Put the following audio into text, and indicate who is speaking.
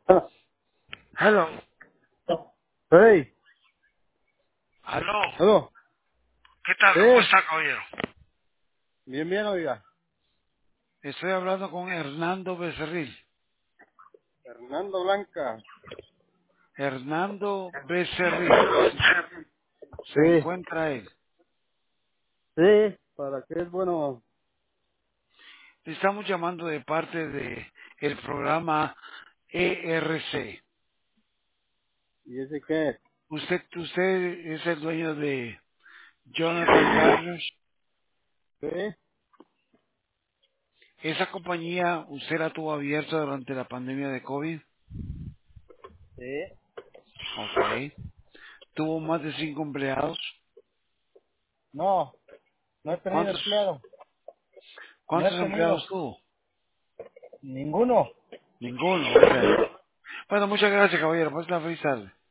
Speaker 1: Hello.
Speaker 2: Hey,
Speaker 1: Aló.
Speaker 2: aló.
Speaker 1: ¿Qué tal?
Speaker 2: Sí,
Speaker 1: ¿Cómo está, caballero?
Speaker 2: bien, bien, oiga.
Speaker 1: Estoy hablando con Hernando Becerril.
Speaker 2: Fernando Blanca.
Speaker 1: Hernando Becerril. Se
Speaker 2: Sí,
Speaker 1: encuentra él.
Speaker 2: sí, ¿para qué es bueno?
Speaker 1: Le estamos llamando de parte de el programa ERC.
Speaker 2: ¿Y ese qué?
Speaker 1: Usted es el dueño de Jonathan Garner.
Speaker 2: Sí,
Speaker 1: Esa compañía, usted la tuvo abierta durante la pandemia de COVID.
Speaker 2: sí.
Speaker 1: Ok. Tuvo más de 5 empleados.
Speaker 2: No, no he tenido
Speaker 1: ¿Cuántos,
Speaker 2: empleado. No he
Speaker 1: cuántos
Speaker 2: tenido
Speaker 1: empleados tuvo?
Speaker 2: ninguno.
Speaker 1: Ninguno. Ok. Bueno, muchas gracias, caballero. Pues la feliz tarde.